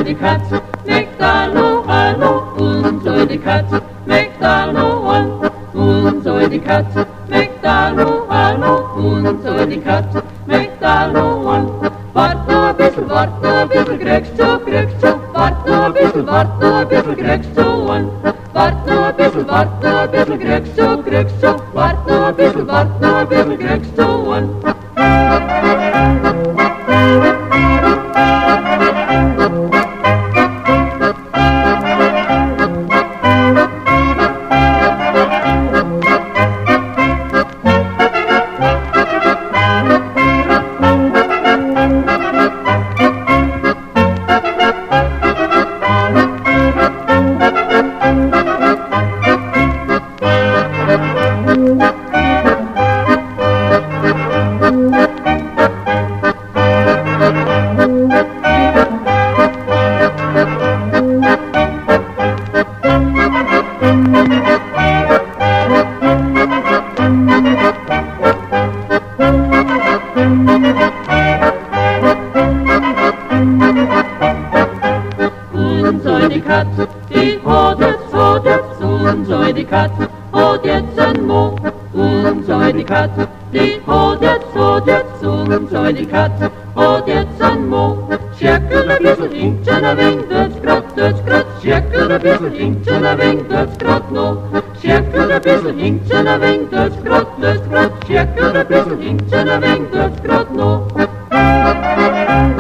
die Katz, McDonald, hallo, und so die Katz, McDonald one, und so die Katz, McDonald, hallo, und so die Katz, McDonald one. Wart noch ein bisschen, kriegst du, wart noch ein bisschen, kriegst du one. Wart noch ein bisschen, kriegst du, wart noch ein bisschen, kriegst du one. Und so die Katz, die hat jetzt, und so die Katz, hat jetzt ein Mo. Und so die Katz, die hat jetzt, und so die Katz, hat jetzt ein Mo. Schäkel ein bisschen, Ingchen ein wenig, das schäkel ein bisschen, Ingchen ein wenig, das noch. Schäkel ein bisschen, Ingchen ein wenig, das schäkel ein bisschen, Ingchen ein wenig, das noch.